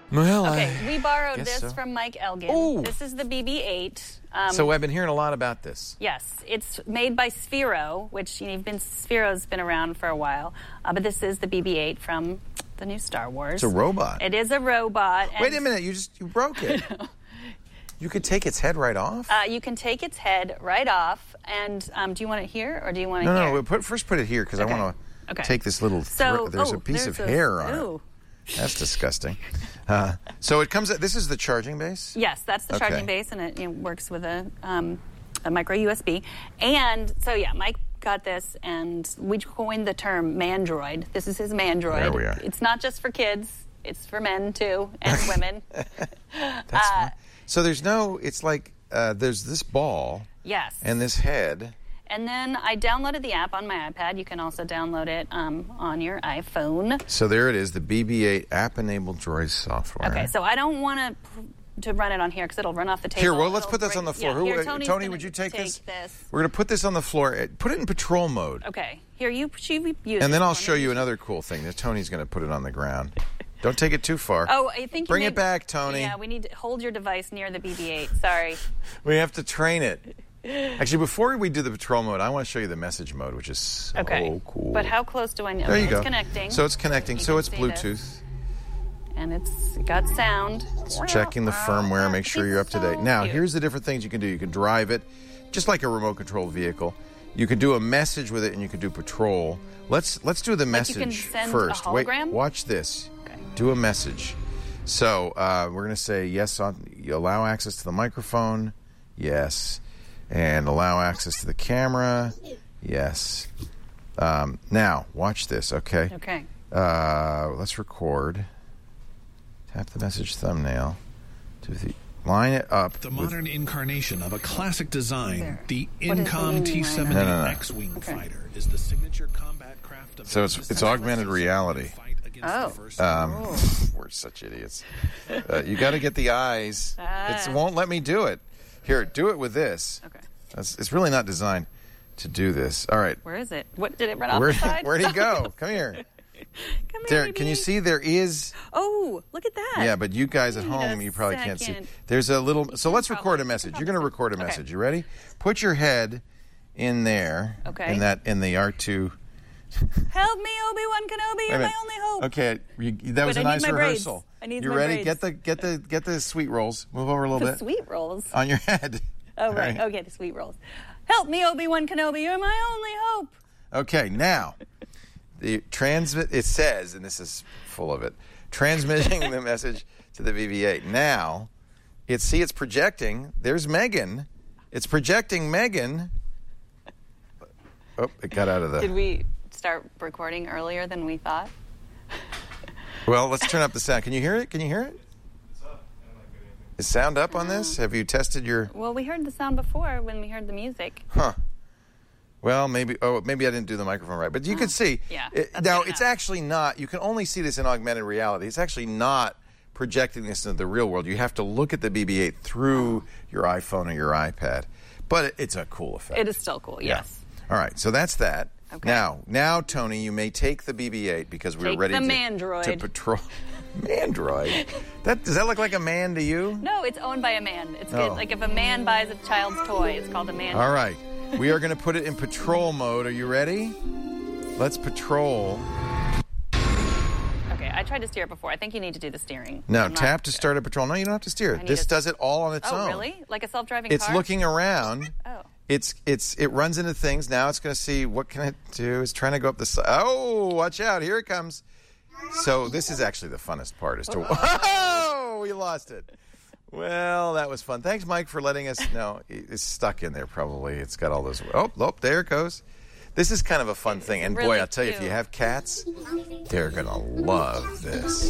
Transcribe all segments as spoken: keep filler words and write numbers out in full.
Well, okay, I we borrowed guess this so. from Mike Elgin. Ooh. This is the B B eight. Um, so I've been hearing a lot about this. Yes, it's made by Sphero, which you know, been Sphero's been around for a while, uh, but this is the B B eight from the new Star Wars. It's a robot. It is a robot. And Wait a minute, you just you broke it. You could take its head right off? Uh, you can take its head right off, and um, do you want it here or do you want it no, here? No, no. Put, first put it here because okay. I want to okay. take this little. So, there's oh, a piece there's of a, hair on ooh. it. That's disgusting. Uh, so it comes. This is the charging base. Yes, that's the okay. charging base, and it you know, works with a, um, a micro U S B. And so yeah, Mike got this, and we coined the term Mandroid. This is his Mandroid. There we are. It's not just for kids; it's for men too and women. That's uh, fun. So there's no. It's like uh, there's this ball. Yes. And this head. And then I downloaded the app on my iPad. You can also download it um, on your iPhone. So there it is, the B B eight app-enabled droid software. Okay, so I don't want to to run it on here because it'll run off the table. Here, well, let's It'll put this break, on the floor. Yeah, Who, here, uh, Tony's Tony, gonna would you take, take this? this? We're going to put this on the floor. Put it in patrol mode. Okay. Here, you she use And then I'll for show me. you another cool thing. That Tony's going to put it on the ground. Don't take it too far. Oh, I think you Bring may- it back, Tony. Yeah, we need to hold your device near the B B eight. Sorry. We have to train it. Actually, before we do the patrol mode, I want to show you the message mode, which is so okay. cool. But how close do I know? There you it's go. connecting. So it's connecting. You So can it's see Bluetooth. this. And it's got sound. It's checking the firmware, make sure you're up to date. So Now, cute. here's the different things you can do. You can drive it, just like a remote controlled vehicle. You can do a message with it, and you can do patrol. Let's let's do the Like you can message send a first. Wait, hologram? watch this. Okay. Do a message. So uh, we're going to say yes on. You allow access to the microphone. Yes. And allow access to the camera. Yes. Um, now, watch this, okay? Okay. Uh, let's record. Tap the message thumbnail. Do the, line it up. The with- modern incarnation of a classic design, There. the What is the Incom meaning T right seventy now? No, no, no. X-Wing Okay. fighter is the signature combat craft of So it's- it's augmented reality. Oh. Um, we're such idiots. Uh, you got to get the eyes. Ah. It won't let me do it. Here, do it with this. Okay. That's, it's really not designed to do this. All right. Where is it? What did it run off Where, the side? where'd he go? Come here. Come here, There. baby. Can you see there is... Oh, look at that. Yeah, but you guys at Wait a home, you probably can't see. second. There's a little... So let's record probably- a message. you You're going to probably- record a okay. message. You ready? Put your head in there. Okay. In that, in the R two... Help me, Obi-Wan Kenobi. Wait a You're my minute. only hope. Okay, you, that was Wait, a I need nice my braids. rehearsal. I need you my ready? braids. Get the get the get the sweet rolls. Move over a little The bit sweet rolls. on your head. Oh, All right. Okay, the sweet rolls. Help me, Obi-Wan Kenobi. You're my only hope. Okay, now the transmit. It says, and this is full of it, transmitting the message to the B B eight. Now, it's see, it's projecting. There's Megan. It's projecting Megan. Oh, it got out of the. Did we start recording earlier than we thought? Well, let's turn up the sound. Can you hear it? Can you hear it? Is sound up on this? Have you tested your... Well, we heard the sound before when we heard the music. Huh. Well, maybe... Oh, maybe I didn't do the microphone right. But you can see... Yeah, It, that's now, good it's enough. actually not... You can only see this in augmented reality. It's actually not projecting this into the real world. You have to look at the B B eight through your iPhone or your iPad. But it, it's a cool effect. It is still cool, Yeah. yes. All right, so that's that. Okay. Now, now, Tony, you may take the B B eight because we're Take ready the to, Mandroid. to patrol... Mandroid? That, does that look like a man to you? No, it's owned by a man. It's Oh. good. Like if a man buys a child's toy, it's called a man. All right. We are going to put it in patrol mode. Are you ready? Let's patrol. Okay, I tried to steer it before. I think you need to do the steering. No, I'm not tap to sure. start a patrol. No, you don't have to steer I it. need This to- does it all on its Oh, own. really? Like a self-driving It's car? looking around. Oh. It's it's it runs into things. Now it's going to see what can it do. It's trying to go up the side. Oh, watch out! Here it comes. So this is actually the funnest part. Is to oh, we lost it. Well, that was fun. Thanks, Mike, for letting us know. It's stuck in there probably. It's got all those. Oh, oh, there it goes. This is kind of a fun thing. And boy, really I'll tell you, if you cute. have cats, they're going to love this.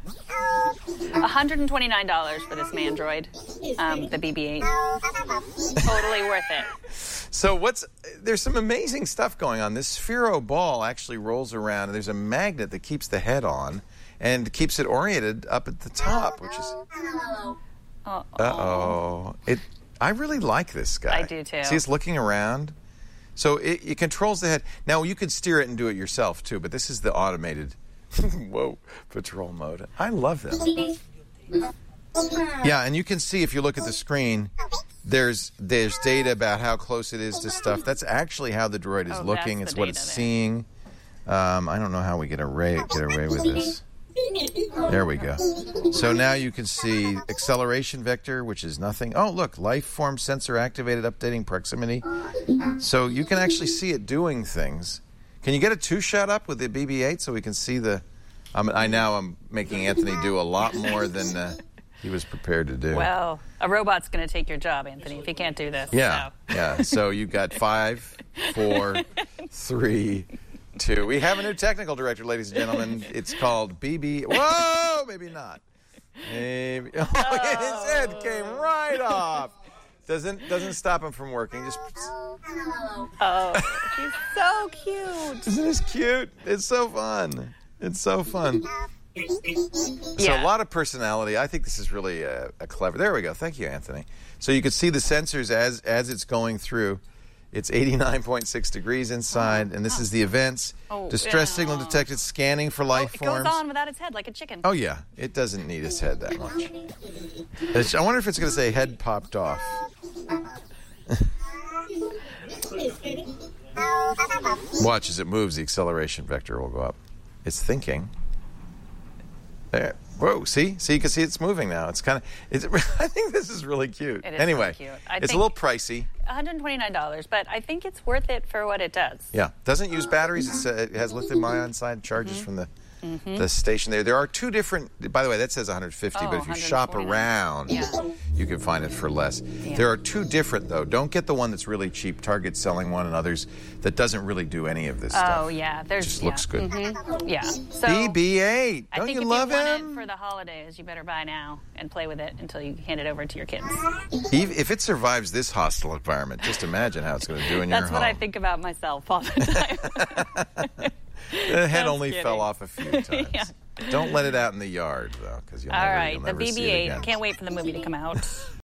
one hundred twenty-nine dollars for this Mandroid, um, the B B eight. Totally worth it. So what's there's some amazing stuff going on. This Sphero ball actually rolls around, and there's a magnet that keeps the head on and keeps it oriented up at the top, which is Uh-oh. uh-oh. It I really like this guy. I do, too. See, it's looking around. So it, it controls the head. Now, you could steer it and do it yourself, too, but this is the automated, whoa, patrol mode. I love them. Yeah, and you can see if you look at the screen, there's there's data about how close it is to stuff. That's actually how the droid is Oh, looking. that's It's the what data it's there. seeing. Um, I don't know how we get away get away with this. There we go. So now you can see acceleration vector, which is nothing. Oh, look, life form sensor activated, updating proximity. So you can actually see it doing things. Can you get a two-shot up with the B B eight so we can see the... I'm, I now am making Anthony do a lot more than uh, he was prepared to do. Well, a robot's going to take your job, Anthony, if you can't do this. Yeah, so. yeah. So you got five, four, three, two. We have a new technical director, ladies and gentlemen. It's called B B. Whoa, maybe not. Maybe. Oh, his head came right off. Doesn't doesn't stop him from working. Just Oh, he's so cute. isn't this cute? It's so fun. It's so fun. So Yeah. a lot of personality. I think this is really a, a clever. There we go. Thank you, Anthony. So you can see the sensors as as it's going through. It's eighty-nine point six degrees inside, and this is the events. Oh, Distress yeah. signal detected, scanning for life It forms. goes on without its head like a chicken. Oh yeah, it doesn't need its head that much. It's- I wonder if it's going to say head popped off. Watch as it moves, the acceleration vector will go up. It's thinking. There. Whoa, see? See, you can see it's moving now. It's kind of, it's, I think this is really cute. It is anyway, really cute. I it's a think- little pricey. one hundred twenty-nine dollars, but I think it's worth it for what it does. Yeah, doesn't use batteries. It's, uh, it has lithium ion side charges Mm-hmm. from the the station there. There are two different. By the way, that says one hundred fifty, Oh, but if you shop one hundred forty-nine. around, Yeah. you can find it for less. There are two different though. Don't get the one that's really cheap. Target's selling one, and others that doesn't really do any of this stuff. Oh, yeah. There's, Just yeah. looks good. Mhm. Yeah. So B B eight. I Don't think you if love you want him? it for the holidays, you better buy now and play with it until you hand it over to your kids. Ev- If it survives this hostile environment, just imagine how it's going to do in your That's home. what I think about myself all the time. The head Just only kidding. fell off a few times. Yeah. Don't let it out in the yard, though, because you'll All never, right, you'll the never B see B it eight. again. Can't wait for the movie to come out.